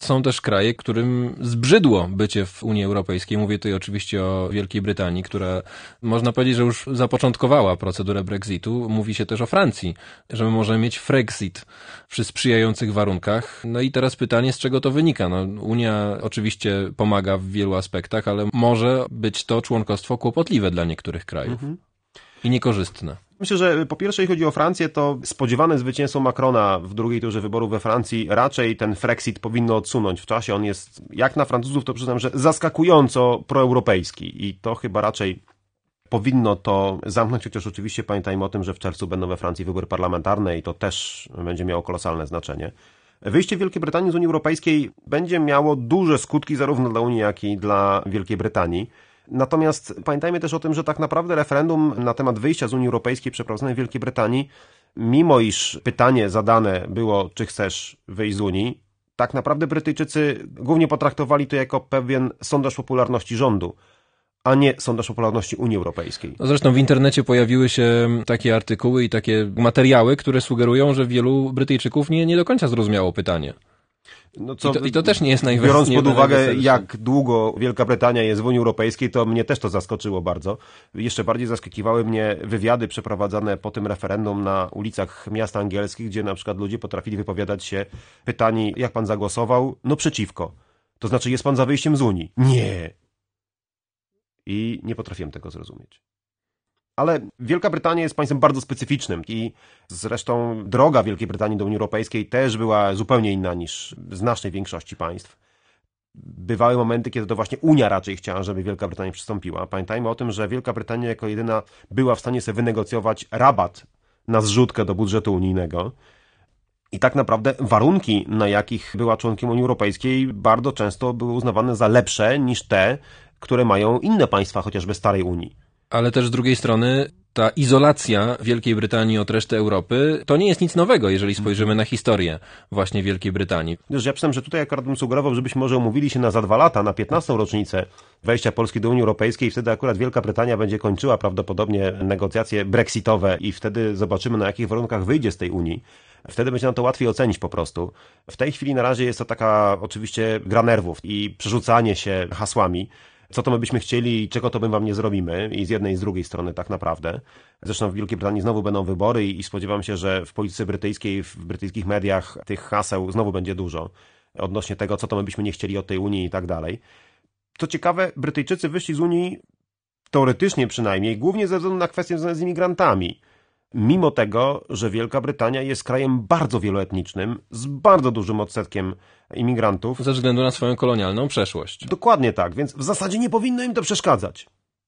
są też kraje, którym zbrzydło bycie w Unii Europejskiej. Mówię tutaj oczywiście o Wielkiej Brytanii, która można powiedzieć, że już zapoczątkowała procedurę Brexitu. Mówi się też o Francji, że my możemy mieć Frexit przy sprzyjających warunkach. No i teraz pytanie, z czego to wynika? No, Unia oczywiście pomaga w wielu aspektach, ale może być to członkostwo kłopotliwe dla niektórych krajów i niekorzystne. Myślę, że po pierwsze, jeśli chodzi o Francję, to spodziewane zwycięstwo Macrona w drugiej turze wyborów we Francji raczej ten Frexit powinno odsunąć w czasie. On jest, jak na Francuzów, to przyznam, że zaskakująco proeuropejski i to chyba raczej powinno to zamknąć, chociaż oczywiście pamiętajmy o tym, że w czerwcu będą we Francji wybory parlamentarne i to też będzie miało kolosalne znaczenie. Wyjście Wielkiej Brytanii z Unii Europejskiej będzie miało duże skutki zarówno dla Unii, jak i dla Wielkiej Brytanii. Natomiast pamiętajmy też o tym, że tak naprawdę referendum na temat wyjścia z Unii Europejskiej przeprowadzone w Wielkiej Brytanii, mimo iż pytanie zadane było, czy chcesz wyjść z Unii, tak naprawdę Brytyjczycy głównie potraktowali to jako pewien sondaż popularności rządu, a nie sondaż popularności Unii Europejskiej. No zresztą w internecie pojawiły się takie artykuły i takie materiały, które sugerują, że wielu Brytyjczyków nie do końca zrozumiało pytanie. No I to też nie jest biorąc pod uwagę, jak długo Wielka Brytania jest w Unii Europejskiej, to mnie też to zaskoczyło bardzo. Jeszcze bardziej zaskakiwały mnie wywiady przeprowadzane po tym referendum na ulicach miast angielskich, gdzie na przykład ludzie potrafili wypowiadać się pytani, jak pan zagłosował? No przeciwko. To znaczy, jest pan za wyjściem z Unii? Nie. I nie potrafiłem tego zrozumieć. Ale Wielka Brytania jest państwem bardzo specyficznym i zresztą droga Wielkiej Brytanii do Unii Europejskiej też była zupełnie inna niż w znacznej większości państw. Bywały momenty, kiedy to właśnie Unia raczej chciała, żeby Wielka Brytania przystąpiła. Pamiętajmy o tym, że Wielka Brytania jako jedyna była w stanie sobie wynegocjować rabat na zrzutkę do budżetu unijnego. I tak naprawdę warunki, na jakich była członkiem Unii Europejskiej, bardzo często były uznawane za lepsze niż te, które mają inne państwa, chociażby starej Unii. Ale też z drugiej strony ta izolacja Wielkiej Brytanii od reszty Europy to nie jest nic nowego, jeżeli spojrzymy na historię właśnie Wielkiej Brytanii. Ja przyznam, że tutaj akurat bym sugerował, żebyśmy może umówili się za 2 lata, na 15. rocznicę wejścia Polski do Unii Europejskiej i wtedy akurat Wielka Brytania będzie kończyła prawdopodobnie negocjacje brexitowe i wtedy zobaczymy, na jakich warunkach wyjdzie z tej Unii. Wtedy będzie nam to łatwiej ocenić po prostu. W tej chwili na razie jest to taka oczywiście gra nerwów i przerzucanie się hasłami. Co to my byśmy chcieli i czego to my wam nie zrobimy i z jednej i z drugiej strony tak naprawdę. Zresztą w Wielkiej Brytanii znowu będą wybory i spodziewam się, że w polityce brytyjskiej, w brytyjskich mediach tych haseł znowu będzie dużo odnośnie tego, co to my byśmy nie chcieli od tej Unii i tak dalej. Co ciekawe, Brytyjczycy wyszli z Unii teoretycznie przynajmniej, głównie ze względu na kwestie związane z imigrantami. Mimo tego, że Wielka Brytania jest krajem bardzo wieloetnicznym, z bardzo dużym odsetkiem imigrantów. Ze względu na swoją kolonialną przeszłość. Dokładnie tak, więc w zasadzie nie powinno im to przeszkadzać.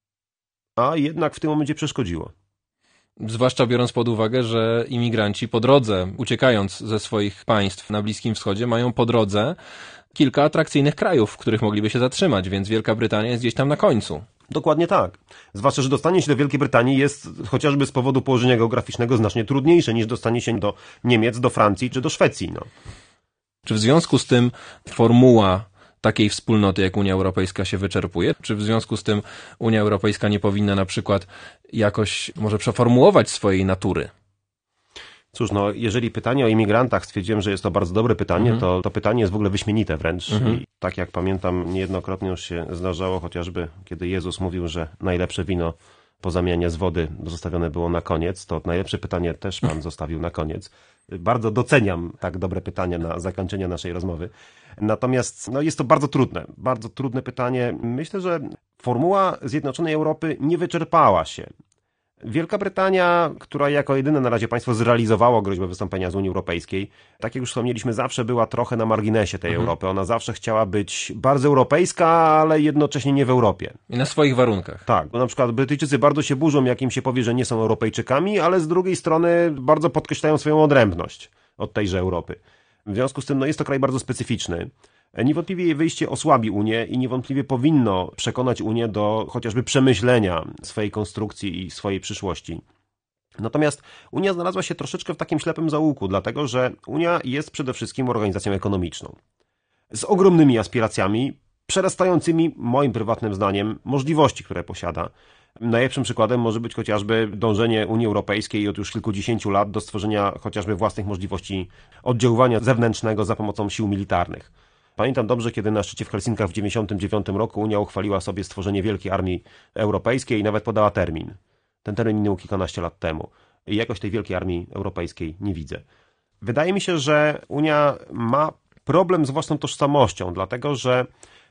A jednak w tym momencie przeszkodziło. Zwłaszcza biorąc pod uwagę, że imigranci po drodze, uciekając ze swoich państw na Bliskim Wschodzie, mają po drodze kilka atrakcyjnych krajów, w których mogliby się zatrzymać, więc Wielka Brytania jest gdzieś tam na końcu. Dokładnie tak. Zwłaszcza, że dostanie się do Wielkiej Brytanii jest chociażby z powodu położenia geograficznego znacznie trudniejsze niż dostanie się do Niemiec, do Francji czy do Szwecji. No. Czy w związku z tym formuła takiej wspólnoty jak Unia Europejska się wyczerpuje? Czy w związku z tym Unia Europejska nie powinna na przykład jakoś może przeformułować swojej natury? Cóż, no, jeżeli pytanie o imigrantach, stwierdziłem, że jest to bardzo dobre pytanie, to pytanie jest w ogóle wyśmienite wręcz. I tak jak pamiętam, niejednokrotnie już się zdarzało, chociażby kiedy Jezus mówił, że najlepsze wino po zamianie z wody zostawione było na koniec, to najlepsze pytanie też Pan zostawił na koniec. Bardzo doceniam tak dobre pytanie na zakończenie naszej rozmowy. Natomiast no, jest to bardzo trudne pytanie. Myślę, że formuła Zjednoczonej Europy nie wyczerpała się. Wielka Brytania, która jako jedyne na razie państwo zrealizowało groźbę wystąpienia z Unii Europejskiej, tak jak już wspomnieliśmy, zawsze była trochę na marginesie tej Europy. Ona zawsze chciała być bardzo europejska, ale jednocześnie nie w Europie. I na swoich warunkach. Tak, bo na przykład Brytyjczycy bardzo się burzą, jak im się powie, że nie są Europejczykami, ale z drugiej strony bardzo podkreślają swoją odrębność od tejże Europy. W związku z tym no, jest to kraj bardzo specyficzny. Niewątpliwie jej wyjście osłabi Unię i niewątpliwie powinno przekonać Unię do chociażby przemyślenia swojej konstrukcji i swojej przyszłości. Natomiast Unia znalazła się troszeczkę w takim ślepym zaułku, dlatego że Unia jest przede wszystkim organizacją ekonomiczną. Z ogromnymi aspiracjami, przerastającymi, moim prywatnym zdaniem, możliwości, które posiada. Najlepszym przykładem może być chociażby dążenie Unii Europejskiej od już kilkudziesięciu lat do stworzenia chociażby własnych możliwości oddziaływania zewnętrznego za pomocą sił militarnych. Pamiętam dobrze, kiedy na szczycie w Helsinkach w 1999 roku Unia uchwaliła sobie stworzenie wielkiej armii europejskiej i nawet podała termin. Ten termin minął kilkanaście lat temu. I jakoś tej wielkiej armii europejskiej nie widzę. Wydaje mi się, że Unia ma problem z własną tożsamością, dlatego że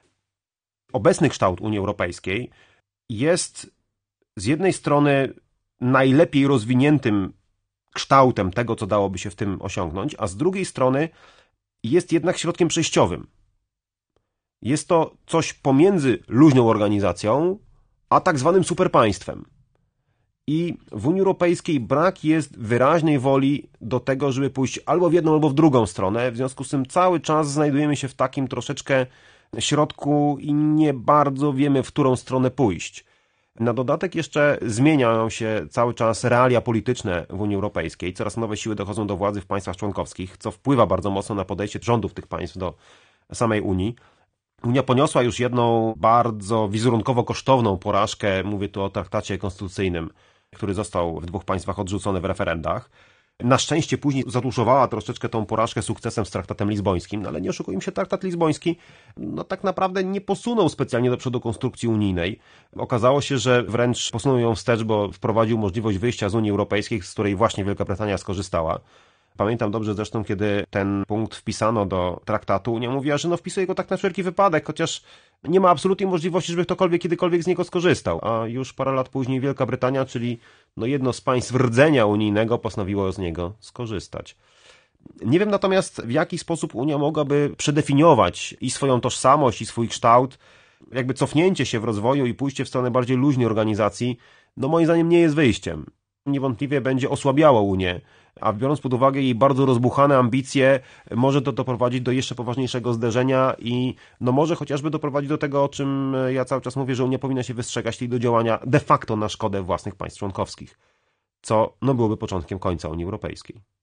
obecny kształt Unii Europejskiej jest z jednej strony najlepiej rozwiniętym kształtem tego, co dałoby się w tym osiągnąć, a z drugiej strony jest jednak środkiem przejściowym. Jest to coś pomiędzy luźną organizacją, a tak zwanym superpaństwem. I w Unii Europejskiej brak jest wyraźnej woli do tego, żeby pójść albo w jedną, albo w drugą stronę. W związku z tym cały czas znajdujemy się w takim troszeczkę środku i nie bardzo wiemy, w którą stronę pójść. Na dodatek jeszcze zmieniają się cały czas realia polityczne w Unii Europejskiej. Coraz nowe siły dochodzą do władzy w państwach członkowskich, co wpływa bardzo mocno na podejście rządów tych państw do samej Unii. Unia poniosła już jedną bardzo wizerunkowo kosztowną porażkę, mówię tu o traktacie konstytucyjnym, który został w 2 państwach odrzucony w referendach. Na szczęście później zatuszowała troszeczkę tą porażkę sukcesem z traktatem lizbońskim, no ale nie oszukujmy się, traktat lizboński tak naprawdę nie posunął specjalnie do przodu konstrukcji unijnej. Okazało się, że wręcz posunął ją wstecz, bo wprowadził możliwość wyjścia z Unii Europejskiej, z której właśnie Wielka Brytania skorzystała. Pamiętam dobrze zresztą, kiedy ten punkt wpisano do traktatu, Unia mówiła, że wpisuje go tak na wszelki wypadek, chociaż nie ma absolutnie możliwości, żeby ktokolwiek kiedykolwiek z niego skorzystał. A już parę lat później Wielka Brytania, czyli jedno z państw rdzenia unijnego, postanowiło z niego skorzystać. Nie wiem natomiast, w jaki sposób Unia mogłaby przedefiniować i swoją tożsamość, i swój kształt. Jakby cofnięcie się w rozwoju i pójście w stronę bardziej luźnej organizacji, moim zdaniem nie jest wyjściem. Niewątpliwie będzie osłabiało Unię, a biorąc pod uwagę jej bardzo rozbuchane ambicje, może to doprowadzić do jeszcze poważniejszego zderzenia i może chociażby doprowadzić do tego, o czym ja cały czas mówię, że Unia powinna się wystrzegać, czyli do działania de facto na szkodę własnych państw członkowskich, co byłoby początkiem końca Unii Europejskiej.